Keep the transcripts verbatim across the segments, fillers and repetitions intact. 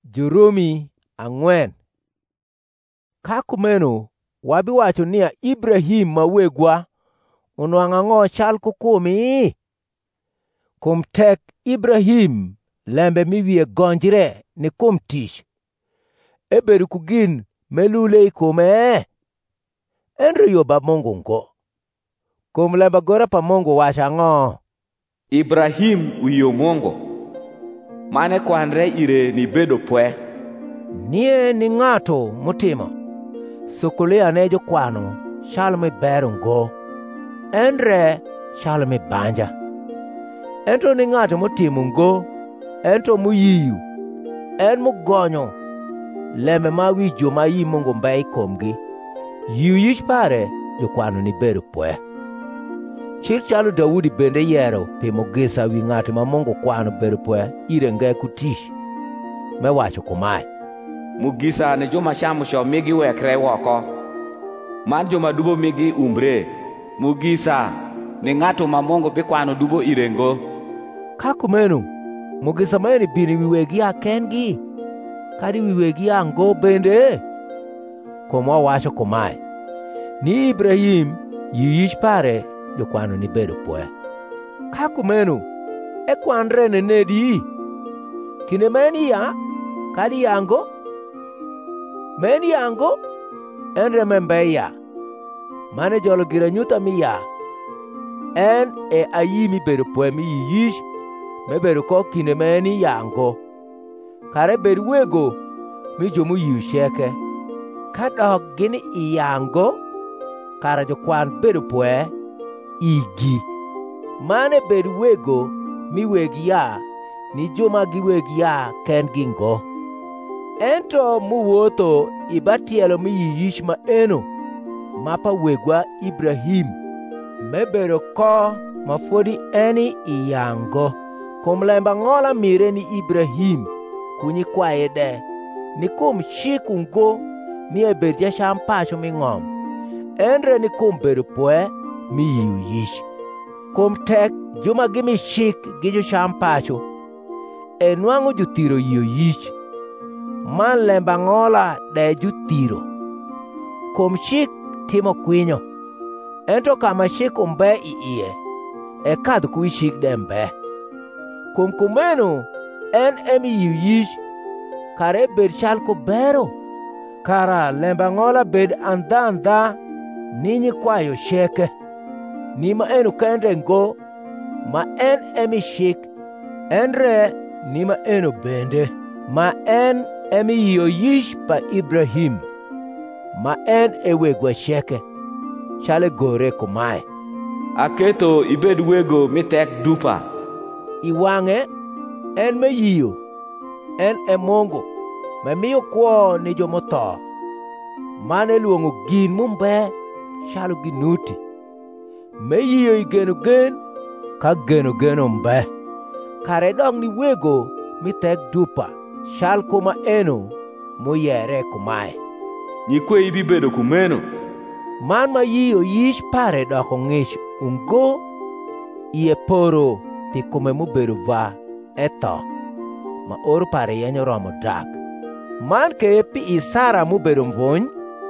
Jurumi ang'wen. Ka kumeno wabi wacho niya Ibrahim ma wegwa onwang'o ang'o chal kokumi? Kum tek Ibrahim lembe miwiye gonjre ni kum tich, ebedo ku gin melule i kume? Enre yo ba Mungu ngo. Kum lembe gore pa Mungu wacho ang'o? Ibrahim uyo Mungu, mane kwanre ire ni bedo pwe. Nie ni ng'ato mutimo sukulia ne jokwano chal mi bero ngo, enre chal mi banja. Ento ni ng'ato mutimo ngo, ento muyiyu, en mugonyo lembe ma wi joma yi Mungu mbe ikomgi, yiu yish pare jokwano ni bedo pwe. Chir chalo Daudi bende yero pimo gisa wi ng'ato ma Mungu kwano bedo pwe ire nge kutish, me wacho kumae: Mugisa ne joma chamo sho migi wekre woko, man joma dubo migi umbre. Mugisa ni ng'ato ma Mungu bi kwano dubo ire ngo. Ka kumeno mugisa maeni bini wiwegi a kengi, kadi wiwegi a ngo bende? Kum wawacho kumae ni Ibrahim yiyish pare jokwano ni bedo pwe. Ka kumeno e kwanre ne nedi? Kine meni ya kadi yango? Meni yango enre membe ya, mane jolo gira nyuta mi ya, en e ayi mi bedo pwe mi yiyish me bedo ko kine meni yango. Kare bedo wego mi jomu yiu sheke, ka dok gini i yango, kara jokwan bedo pwe igi. Mane bedo wego mi wegi ya ni joma gi wegi ya ken gingo. Ento muwotho ibatielo mi yiyish ma eno mapa wegwa Ibrahim mebedo ko mafodi eni iyango. Kum lemba ng'ola mire ni Ibrahim kunyi kwaye de ni kum chiku ngo ni ebed jasham pacho mi ng'om, enre ni kum bedo pwe mi yiu yish. Kum tek joma gimi chik gi josham pacho enwang'o juthiro yiu yish, man lemba ng'ola de juthiro. Kum chik timo kwinyo, ento kama chik umbe i iye e kadh kuwi chik de mbe. Kum kumeno en emi yiu yish, kare bed chal kubero, kara lemba ng'ola bed andha andha ni nyikwayo sheke, ni ma eno kende ngo, ma en emi chik, enre ni ma eno bende, ma en emi yiu yish pa Ibrahim, ma en e wegwa sheke, chale gore kumae: Aketo ibed wego mitek dupa. Iwang'e en me yiu, en e Mungu me miyo kwo ni jomotho, mane luongo gin mumbe chalo ginuti, me yiu igeno gen ka geno geno mbe. Kare dong ni wego mitek dupa chal kuma eno muyere kumae: Nyikweyi bi bedo kumeno. Man ma yiu yish pare doko ng'ich ungo, iye poro pi kume mubedo va etho, ma oro pare yenyo romo dak. Man ke pi Isara mubedo mvuny,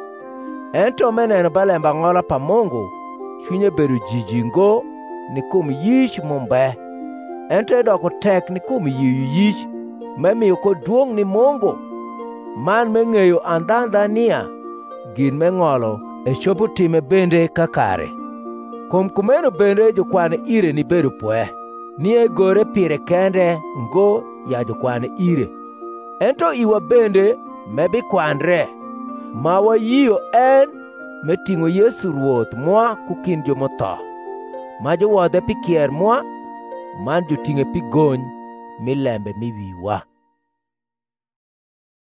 ento meneno ba lemba ng'ola pa Mungu chunye bedo jiji ngo ni kum yish mumbe, ento edoko tek ni kum yiu yish me miyo ko duong' ni Mungu, man me ng'eyo andha andha niya gin me ng'olo e chopo time bende kakare. Kum kumeno bende jokwane ire ni bedo pwe, ni e gore pire kende ngo ya jokwane ire. Ento iwa bende mebi kwanre, ma wayiyo en me ting'o Yesu Ruoth mwa kukin jomotho, ma jowodhe pi kier mwa, man joting'e pi gony mi lembe mi wiwa.